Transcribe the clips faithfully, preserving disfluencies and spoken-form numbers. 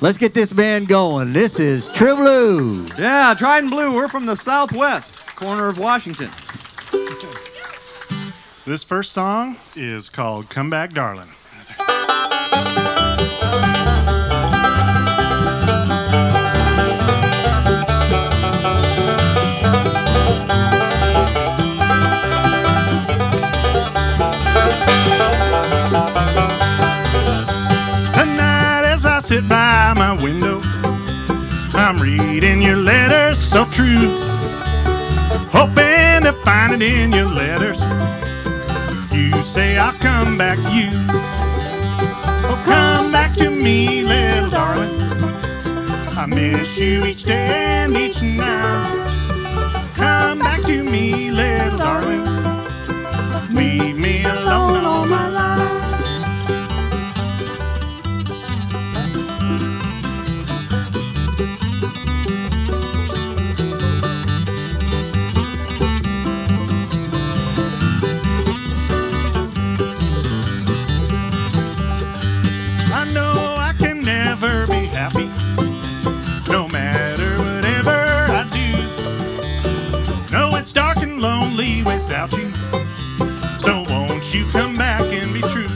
Let's get this band going. This is Tribaloo. Yeah, Trident Blue. We're from the southwest corner of Washington. This first song is called Come Back, Darling. Tonight as I sit by my window, I'm reading your letters so true, hoping to find it in your letters. You say I'll come back to you. Oh, come back to me, little darling. I miss you each day and each night. Come back to me, little darling. Leave me alone all my life. It's dark and lonely without you, so won't you come back and be true?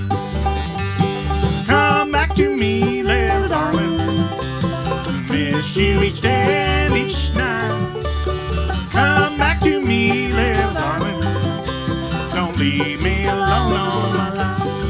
Come back to me, little darling. Miss you each day and each night. Come back to me, little darling. Don't leave me alone all my life.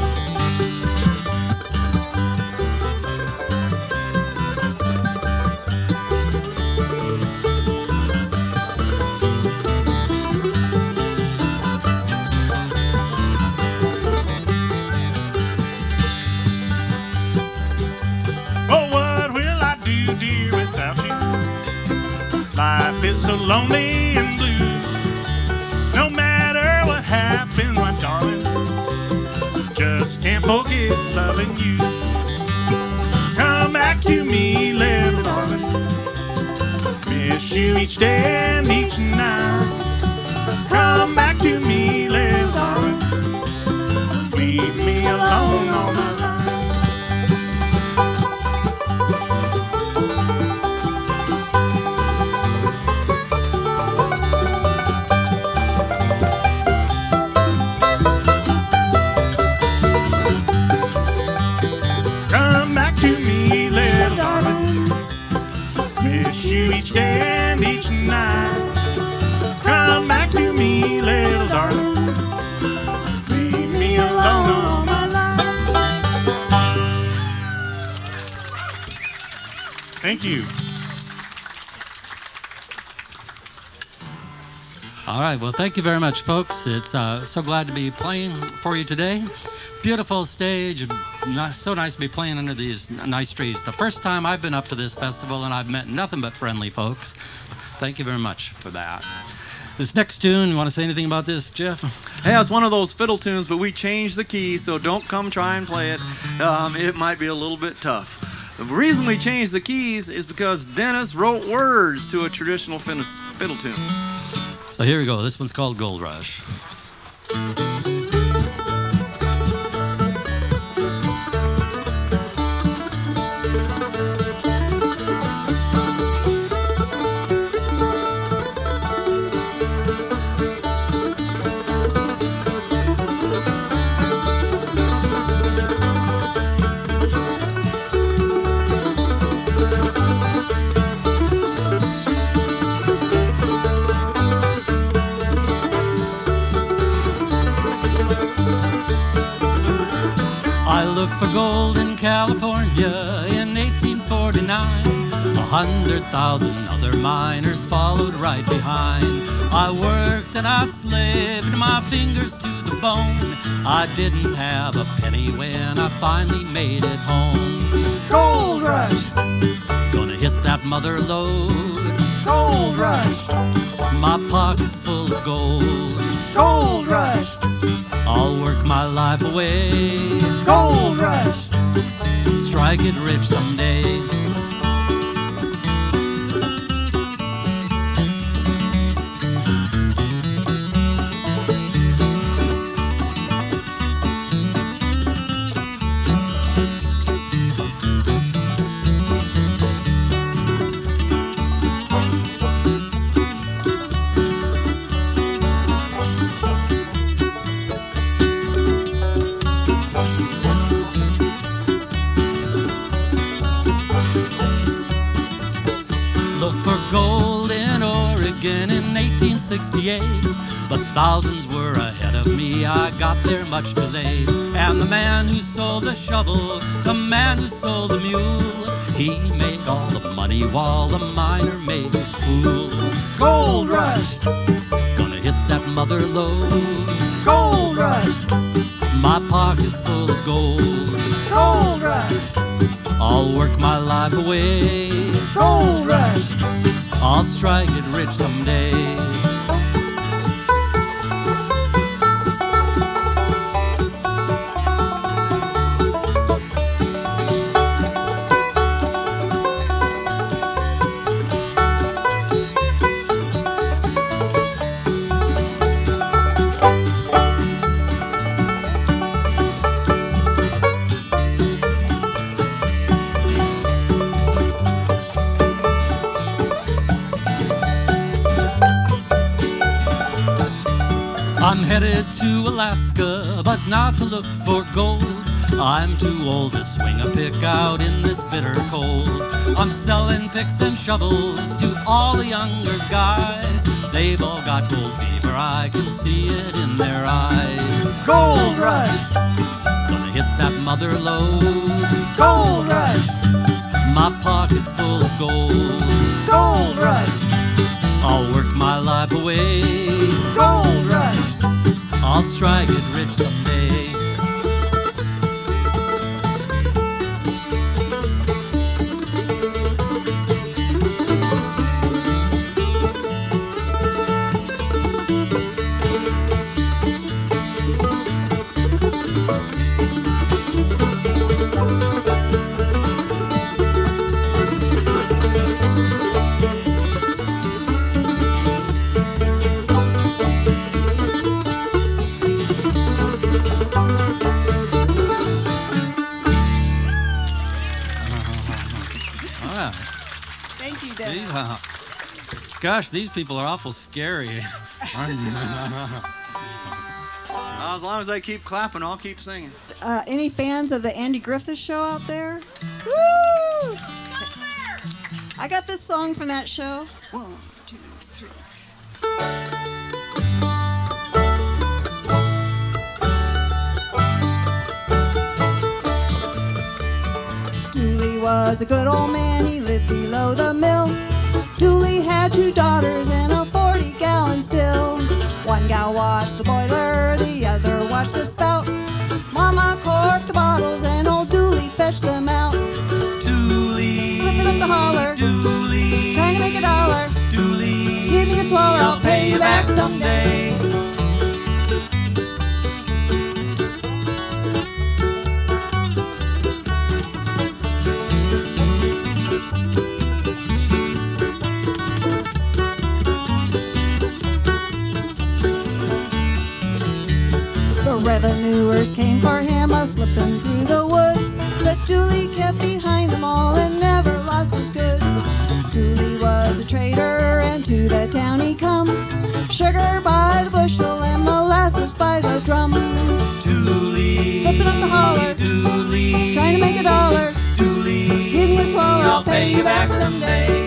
Life is so lonely and blue. No matter what happens, my darling, just can't forget loving you. Come back to me, little darling. Miss you each day and each night. Come back to me, little darling. Leave me alone all my life. Each day and each night. Come back to me, little darling. Leave me alone all my life. Thank you. All right, well, thank you very much, folks. It's uh, so glad to be playing for you today. Beautiful stage. So nice to be playing under these nice trees. The first time I've been up to this festival, and I've met nothing but friendly folks. Thank you very much for that. This next tune, you want to say anything about this, Jeff? Hey, it's one of those fiddle tunes, but we changed the key, so don't come try and play it. Um, it might be a little bit tough. The reason we changed the keys is because Dennis wrote words to a traditional fiddle tune. So here we go. This one's called Gold Rush. For gold in California in eighteen forty-nine. A hundred thousand other miners followed right behind. I worked and I slaved my fingers to the bone. I didn't have a penny when I finally made it home. Gold rush! Gonna hit that mother load. Gold rush! My pocket's full of gold. Gold rush! I'll work my life away. Gold rush! Strike it rich someday. nineteen sixty-eight. But thousands were ahead of me, I got there much too late. And the man who sold the shovel, the man who sold the mule, he made all the money while the miner made a fool. Gold rush, Gonna hit that mother lode. gold rush, My pocket's full of gold. gold rush, I'll work my life away. gold rush. I'll strike it rich someday. I'm headed to Alaska, but not to look for gold. I'm too old to swing a pick out in this bitter cold. I'm selling picks and shovels to all the younger guys. They've all got gold fever, I can see it in their eyes. Gold rush, Gonna hit that mother lode. gold rush, My pocket's full of gold. gold rush, I'll work my life away. gold rush. I'll strike it rich someday. Thank you, Dennis. These, uh, gosh, these people are awful scary. As long as they keep clapping, I'll keep singing. Uh, any fans of the Andy Griffith Show out there? Woo! I got this song from that show. One, two, three. Dooley was a good old man, he lived below the mill. Dooley had two daughters and a forty gallon still. One gal washed the boiler, the other watched the spout. Mama corked the bottles and old Dooley fetched them out. Dooley, Slipping up the holler, Dooley, trying to make a dollar. Dooley, Give me a swallow, I'll pay you back someday. The revenuers came for him, a slipping through the woods. But Dooley kept behind them all and never lost his goods. Dooley was a trader, and to the town he come. Sugar by the bushel and molasses by the drum. Dooley, Slipping up the holler, Dooley, trying to make a dollar. Dooley, Give me a swallow, I'll pay you back someday.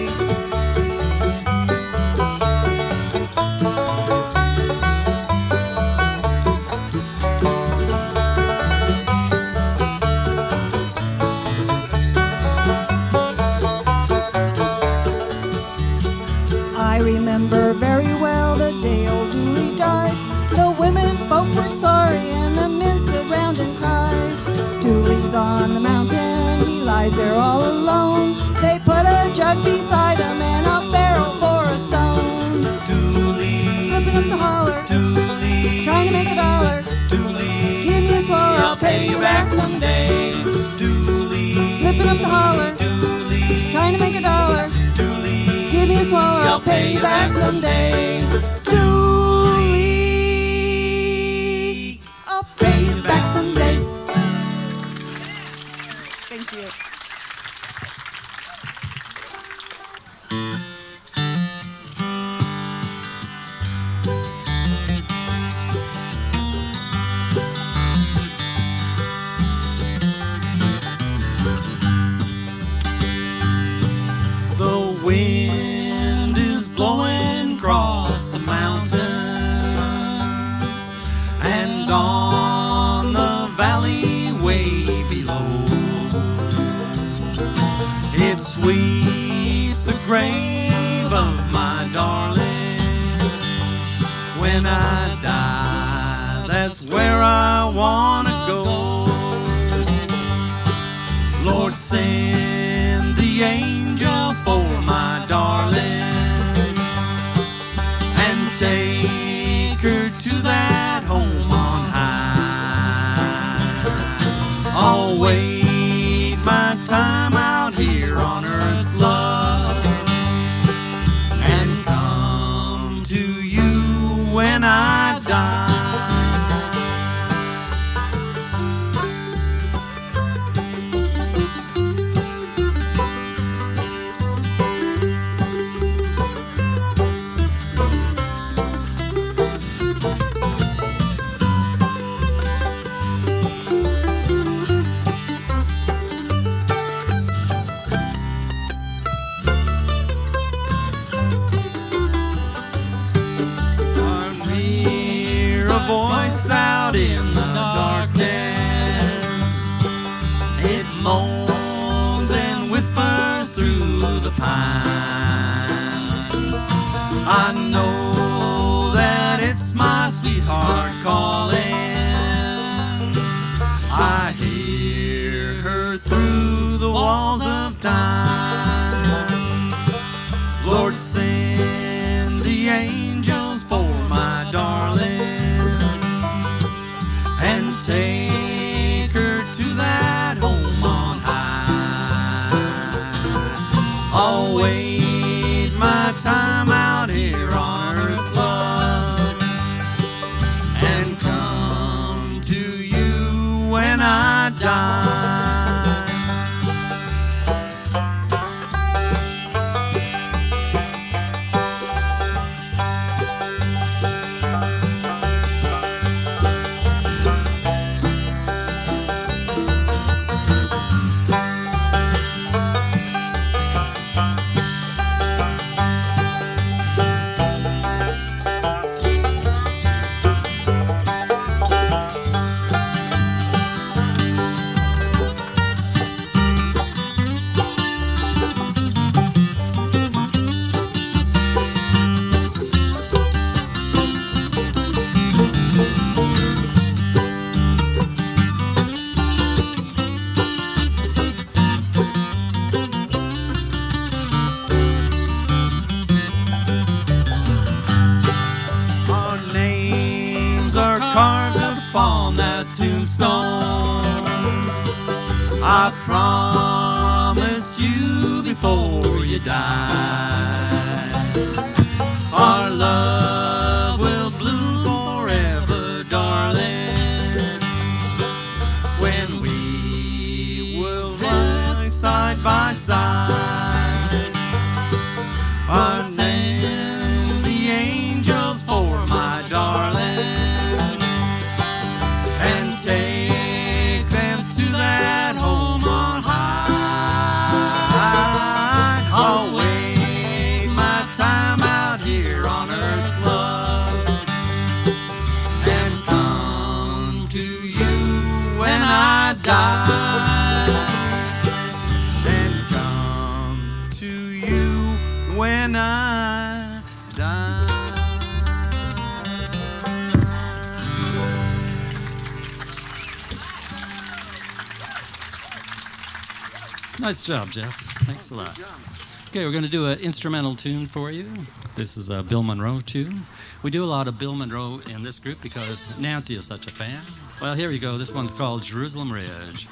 I remember very well the day old Dooley died. The women folk were sorry and the men stood round and cried. Dooley's on the mountain, he lies there all alone. They put a jug beside him and a barrel for a stone. Dooley, Slipping up the holler, Dooley, trying to make a dollar. Dooley, Give me a swallow, I'll pay you back someday. Dooley, Slipping up the holler, Dooley, trying to make a dollar. Dooley, Give me a swallow, I'll pay you back someday. Dooley, I'll pay you back someday. Thank you. the wind is blowing across sweeps the grave of my darling. When I die, that's where I wanna go. Lord, send the angels for my darling and take her to that home on high. I'll wait my time out here on earth, love, and come to you when I die. Voice out in the darkness, it moans and whispers through the pines. I know that it's my sweetheart calling. I hear her through the walls of time. Lord, send the angels for my darling and take her to that home on high. I'll wait my time out here on earth, love, and come to you when I die. I promised you before you died, our love will bloom forever, darling, when we will rise side by side. I'll send the angels for my darling and take them to that home on high. I'll wait my time out here on earth, love, and come to you when I die, and come to you when I die. Nice job, Jeff. Thanks a lot. Okay, we're going to do an instrumental tune for you. This is a Bill Monroe tune. We do a lot of Bill Monroe in this group because Nancy is such a fan. Well, here we go. This one's called Jerusalem Ridge.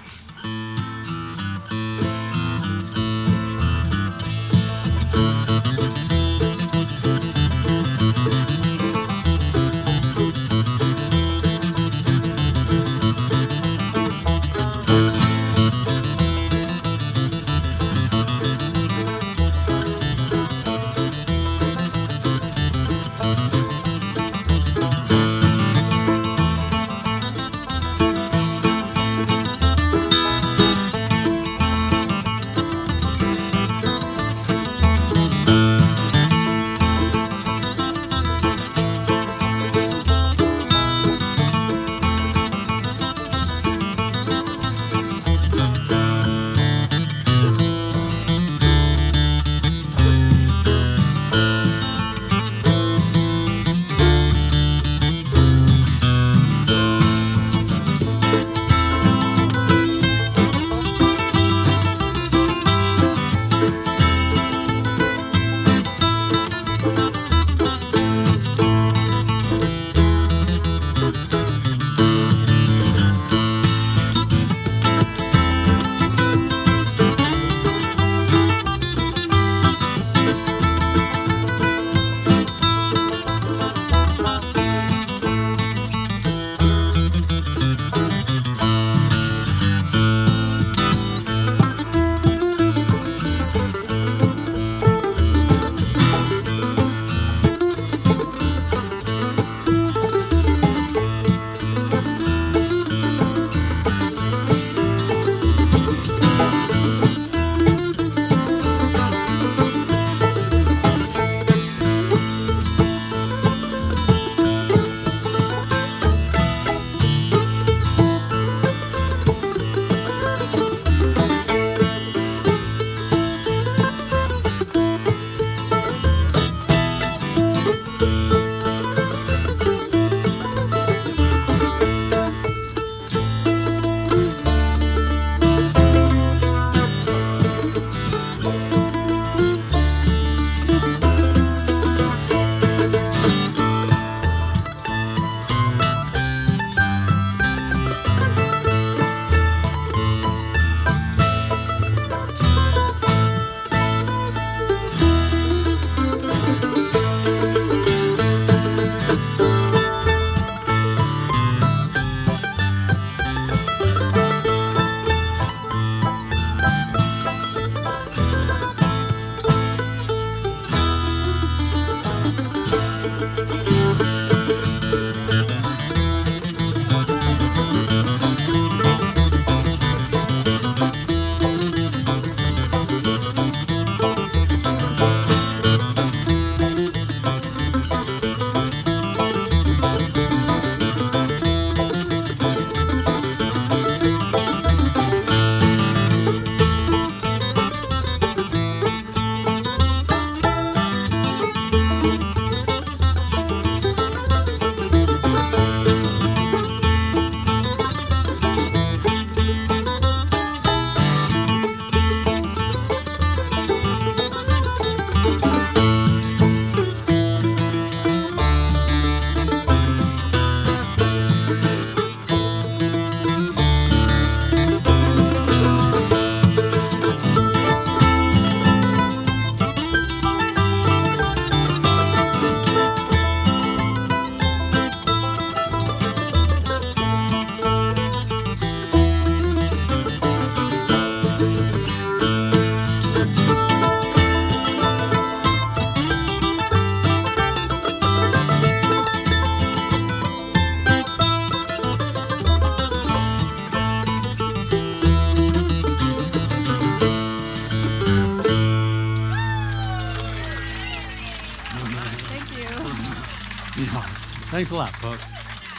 Thanks a lot, folks.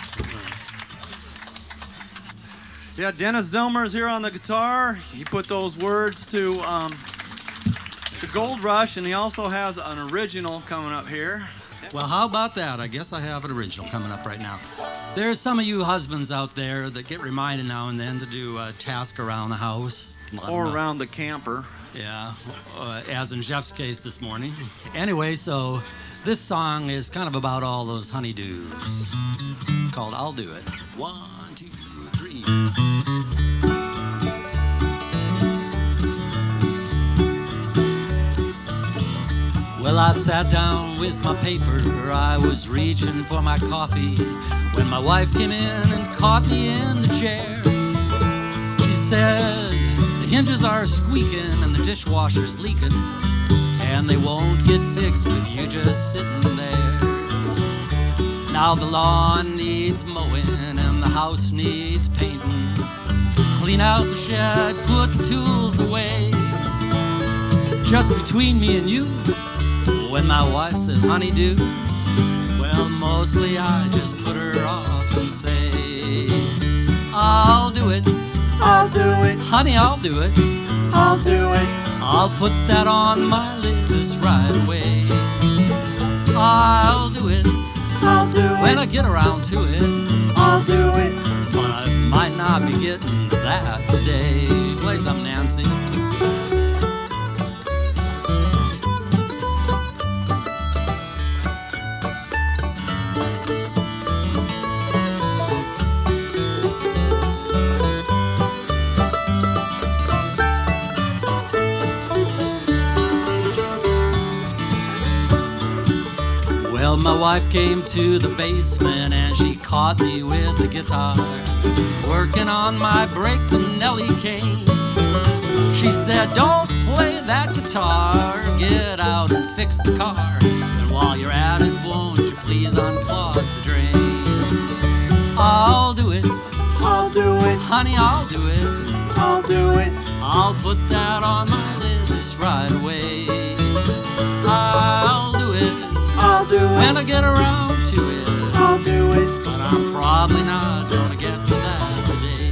Yeah, Dennis Zelmer is here on the guitar. He put those words to um, to Gold Rush, and he also has an original coming up here. Well, how about that? I guess I have an original coming up right now. There's some of you husbands out there that get reminded now and then to do a task around the house. Or around the camper. Yeah, uh, as in Jeff's case this morning. Anyway, so this song is kind of about all those honeydews. It's called I'll Do It. One, two, three. Well, I sat down with my paper, I was reaching for my coffee, when my wife came in and caught me in the chair. She said, the hinges are squeaking and the dishwasher's leaking, and they won't get fixed with you just sitting there. Now the lawn needs mowing and the house needs painting. Clean out the shed, put the tools away. Just between me and you, when my wife says honeydew, well, mostly I just put her off and say, I'll do it. I'll do it, Honey, I'll do it. I'll do it, I'll put that on my list right away. I'll do it I'll do when it, I get around to it, I'll do it. but I might not be getting to that today. Play some, Nancy. Well, my wife came to the basement and she caught me with the guitar, working on my Break the Nelly cane. She said, don't play that guitar, get out and fix the car, and while you're at it, won't you please unclog the drain. I'll do it, I'll do it, honey, I'll do it. I'll do it, I'll put that on my list right away. I'll do it I'll do when it, I get around to it, I'll do it, but I'm probably not gonna get to that today.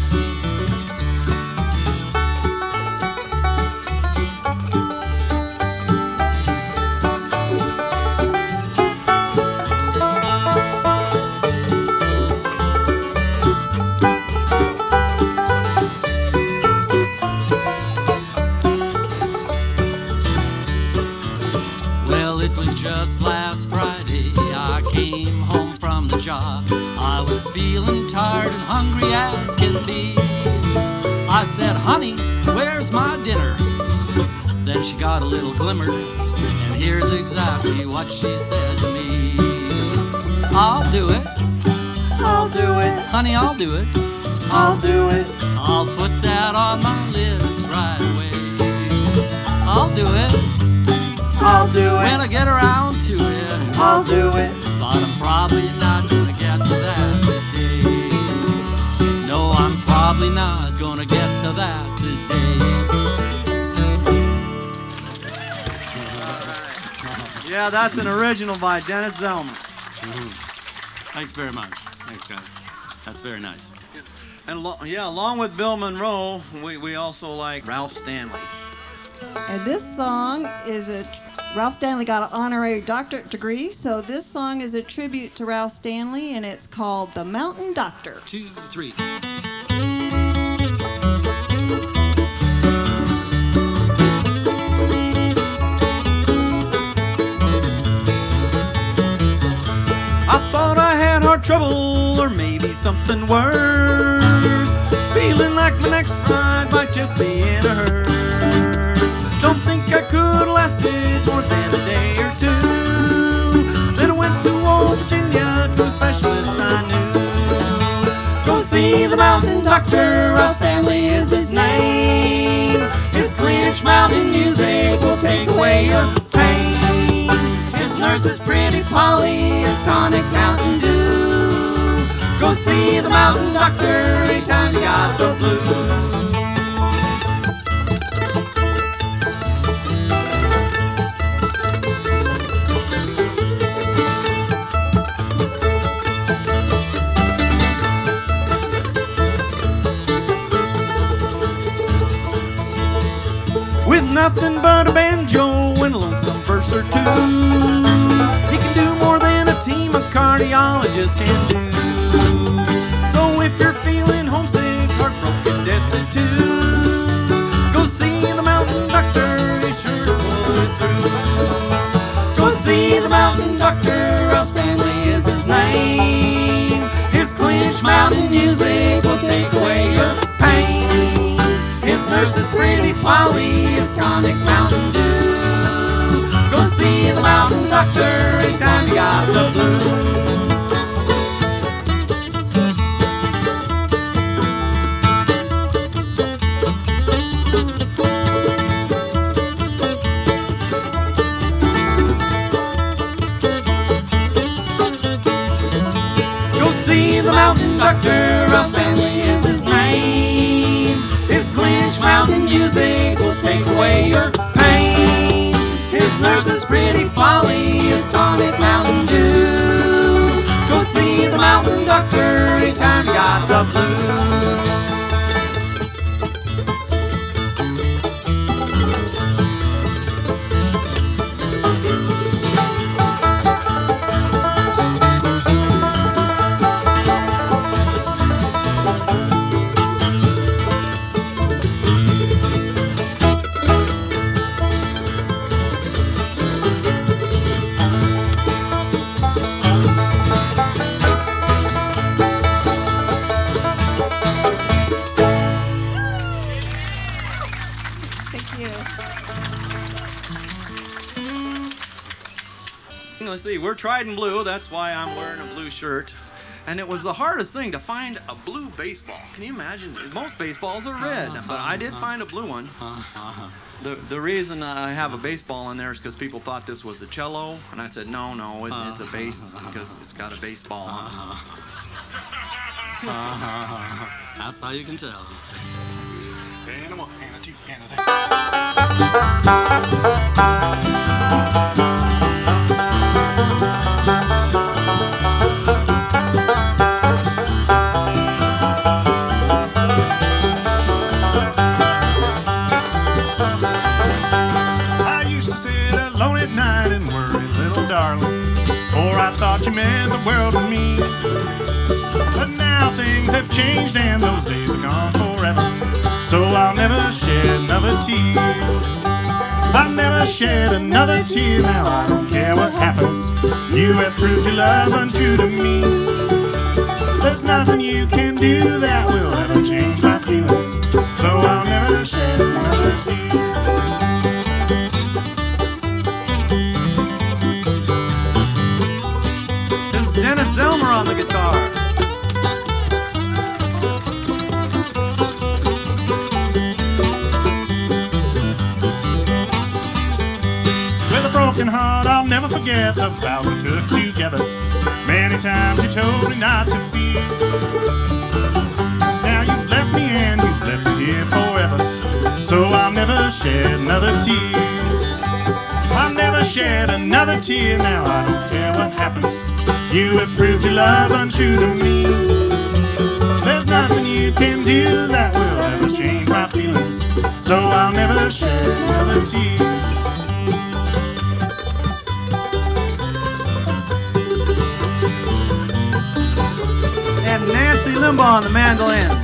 Well, it was just last Friday I came home from the job. I was feeling tired and hungry as can be. I said, honey, where's my dinner? Then she got a little glimmer, and here's exactly what she said to me. I'll do it, I'll do it, honey, I'll do it. I'll do it, I'll put that on my list right away. I'll do it I'll do when it, I get around to it, I'll do it, but I'm probably not gonna get to that today. No, I'm probably not gonna get to that today. Yeah, that's an original by Dennis Zelmer. Thanks very much. Thanks, guys. That's very nice. And lo- yeah, along with Bill Monroe, we, we also like Ralph Stanley. And this song is a Ralph Stanley got an honorary doctorate degree, so this song is a tribute to Ralph Stanley, and it's called The Mountain Doctor. Two, three. I thought I had heart trouble, or maybe something worse. Feeling like my next ride might just be in a hearse. Don't think I could last it more than a day or two. Then I went to old Virginia to a specialist I knew. Go see the mountain doctor, Ralph Stanley is his name. His clinch mountain music will take away your pain. His nurse is pretty Polly, his tonic Mountain Dew. Go see the mountain doctor anytime you got the blues. nothing but a banjo and a lonesome verse or two. He can do more than a team of cardiologists can do. So if you're feeling homesick, heartbroken, destitute, go see the mountain doctor, he's sure to pull it through. Go see the mountain doctor, Ralph Stanley is his name. His clinch mountain music will take away your pain. His nurse is pretty Polly, his tonic Mountain Dew. Go see the mountain doctor anytime you got the blues. The mountain doctor, Ralph Stanley is his name. His clinch mountain music will take away your pain. His nurse is pretty Polly, his tonic Mountain Dew. Go see the mountain doctor anytime you got the blues. Let's see, we're Tried and Blue, that's why I'm wearing a blue shirt. And it was the hardest thing to find a blue baseball. Can you imagine? Most baseballs are red, but I did find a blue one. The, the reason I have a baseball in there is because people thought this was a cello, and I said, no, no, it, it's a bass because it's got a baseball on it. That's how you can tell. And a one, and a two, and a three. You meant the world to me, but now things have changed and those days are gone forever. So I'll never shed another tear. I'll never shed another tear. Now I don't care what happens. You have proved your love untrue to me. There's nothing you can do that will ever change my feelings. So I'll never shed another tear. Dennis Zelmer on the guitar. With a broken heart, I'll never forget the vows we took together. Many times you told me not to fear. Now you've left me and you've left me here forever. So I'll never shed another tear. I'll never shed another tear. Now I don't care what happens. You have proved your love untrue to me. There's nothing you can do that will ever change my feelings. So I'll never shed another tear. And Nancy Limbaugh on the mandolin.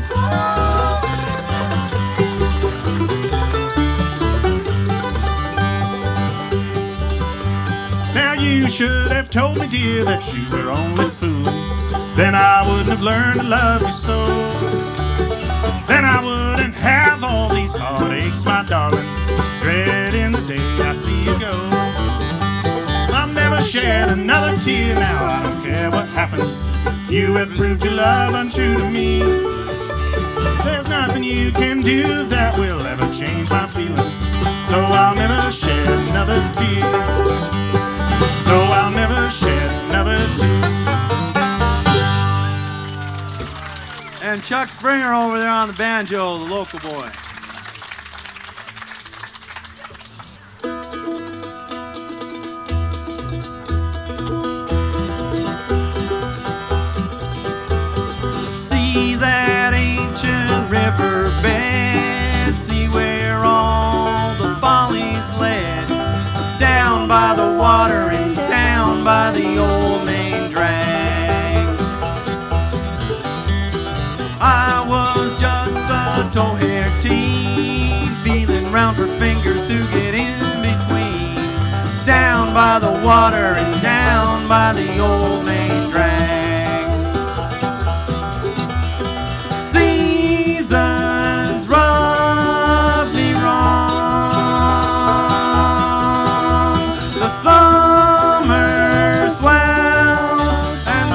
You should have told me, dear, that you were only fooling. Then I wouldn't have learned to love you so. Then I wouldn't have all these heartaches, my darling, dreading the day I see you go. I'll never shed another tear. Now I don't care what happens. You have proved your love untrue to me. There's nothing you can do that will ever change my feelings. So I'll never shed another tear. So I'll never shed another tear. And Chuck Springer over there on the banjo, the local boy. See that ancient riverbed, see where all the folly water and down by the old main drag. Seasons rub me wrong. The summer swells and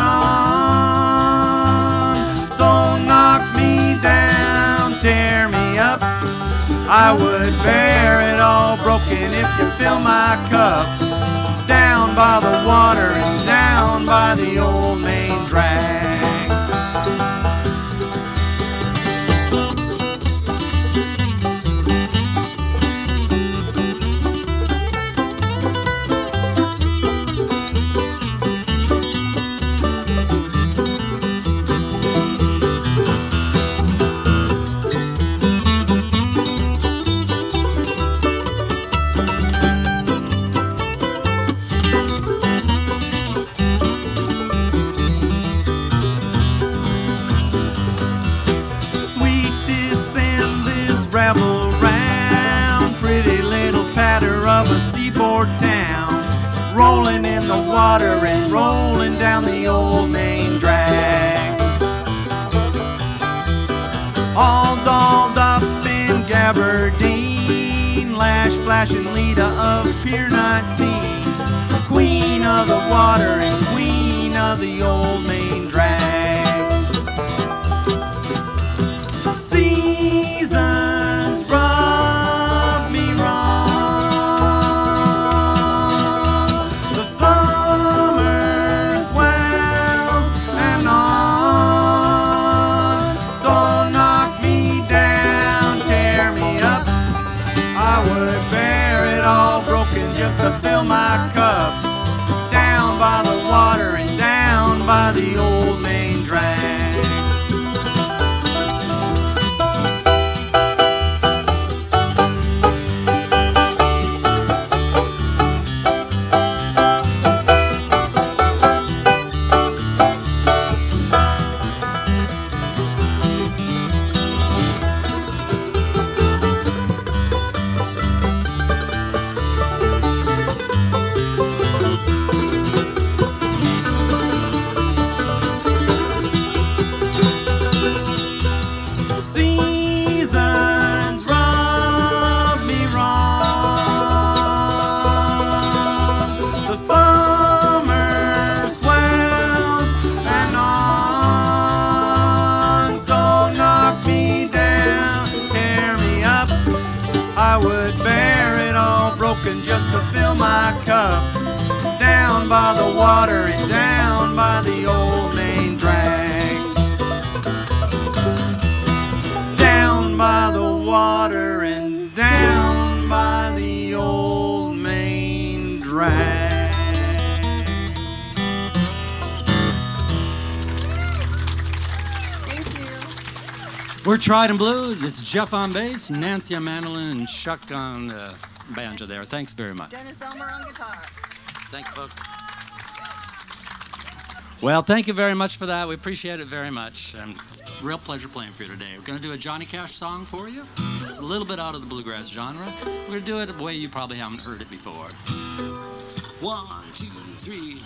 on. So knock me down, tear me up. I would bear it all broken if you fill my cup. Down by the water and down by the old main drag. Travel around, pretty little patter of a seaboard town, rolling in the water and rolling down the old main drag. All dolled up in gabardine, lash flashing Lita of Pier nineteen, queen of the water and queen of the old main drag. Seasons rub me wrong. The summer swells and on. So knock me down, tear me up. I would bear it all broken just to fill my cup. Down by the water and down by the old main drag. Seasons rub me wrong. The summer swells and on. So knock me down, tear me up. I would bear it all broken just to fill my cup. Down by the water and down by the old main drag. Down by the water and down by the old main drag. Thank you. We're Tried and Blue. This is Jeff on bass, Nancy on mandolin, and Chuck on the banjo there. Thanks very much. Dennis Elmer on guitar. Thank you, folks. Well, thank you very much for that. We appreciate it very much. And it's a real pleasure playing for you today. We're going to do a Johnny Cash song for you. It's a little bit out of the bluegrass genre. We're going to do it a way you probably haven't heard it before. One, two, three.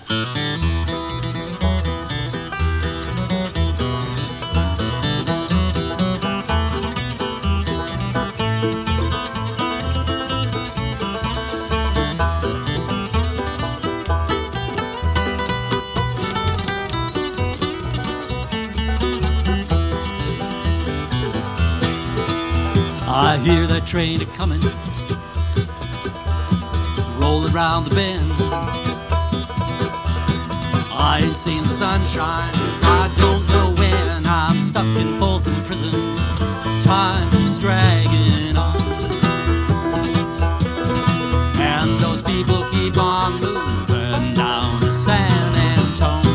I hear that train a-comin', rollin' round the bend. I ain't seen the sunshine since I don't know when. I'm stuck in Folsom Prison, time's dragging on. And those people keep on moving down to San Antone.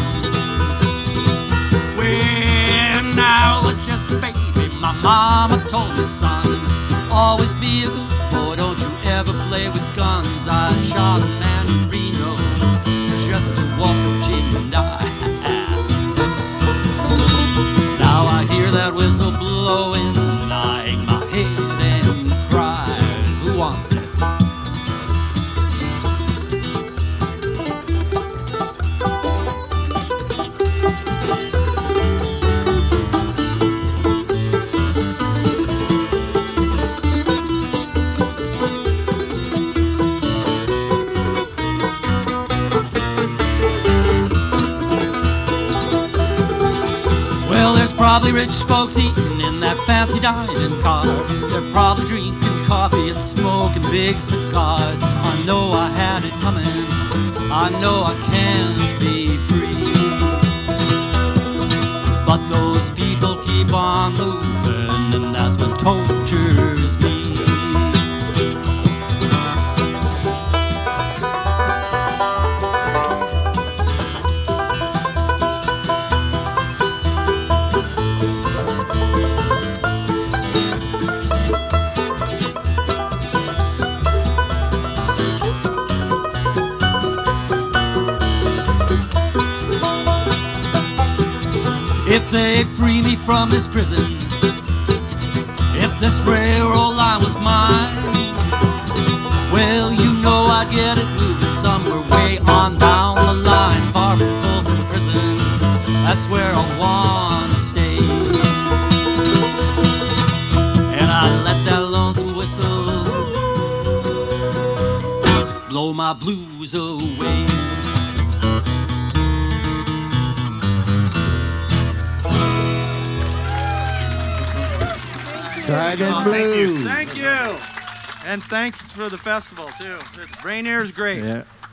When I was just a baby, my mama told me, son, always be a good boy, don't you ever play with guns. I shot a man in Reno just to watch him die. Now I hear that whistle blowing, I hang my head and cry. Who wants it? probably rich folks eating in that fancy dining car. They're probably drinking coffee and smoking big cigars. I know I had it coming, I know I can't be free. But those people keep on moving, and that's what tortures me. If they free me from this prison, if this railroad line was mine, well, you know I'd get it moving somewhere way on down the line, far from Folsom Prison. That's where I wanna stay. And I let that lonesome whistle blow my blues away. Dragon Oh, Blue. Thank you. Thank you. And thanks for the festival, too. It's, Rainier's great. Yeah.